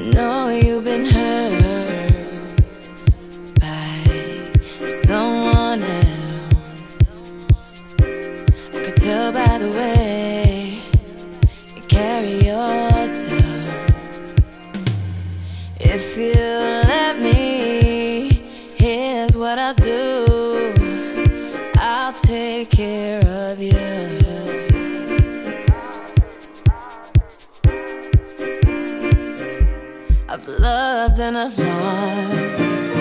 know you've been hurt by someone else. I could tell by the way you carry yourself. If you let me, here's what I'll do. I'll take care of you. I've loved and I've lost.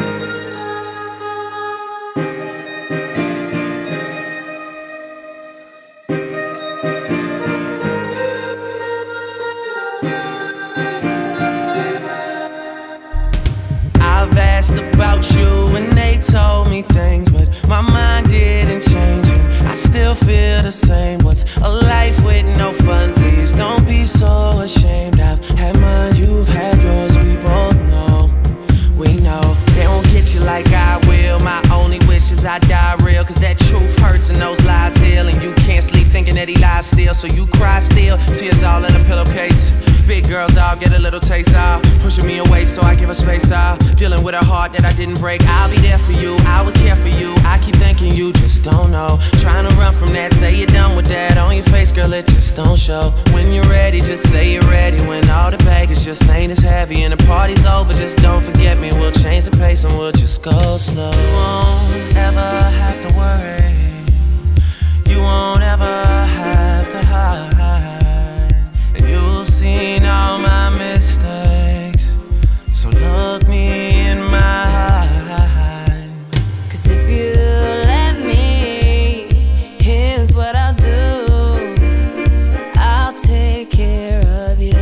I've asked about you and they told me things, but my mind didn't change and I still feel the same. What's a life with no fun? Please don't be so ashamed. I've had mine, you've had yours, we both know. We know they won't get you like I will. My only wish is I die real, cause that truth hurts and those lies heal. And you can't sleep thinking that he lies still, so you cry still, tears all in a pillowcase. Big girls, I'll get a little taste, pushing me away so I give her space, dealing with a heart that I didn't break. I'll be there for you, I would care for you. I keep thinking you just don't know. Trying to run from that, say you're done with that. On your face, girl, it just don't show. When you're ready, just say you're ready. When all the baggage just ain't as heavy and the party's over, just don't forget me. We'll change the pace and we'll just go slow. You won't ever have to worry. You won't ever have to hide. You've seen all my mistakes, so look me in my eyes. Cause if you let me, here's what I'll do. I'll take care of you.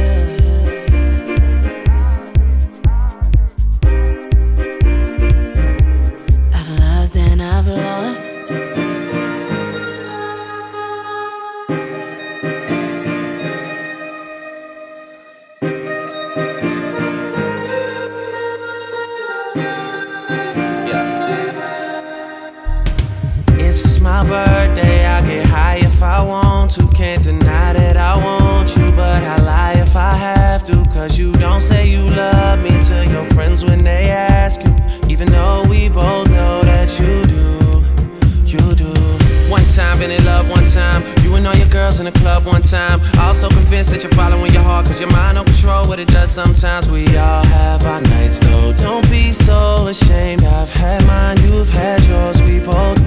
I've loved and I've lost. It's my birthday, I get high if I want to. Can't deny that I want you, but I lie if I have to. Cause you don't say you love me to your friends when they ask you, even though we both know that you do, you do. One time, been in love one time. You and all your girls in the club one time. Also convinced that you're following your heart, cause your mind don't control what it does sometimes. We all have our nights though, don't be so ashamed. I've had mine, you've had yours, we both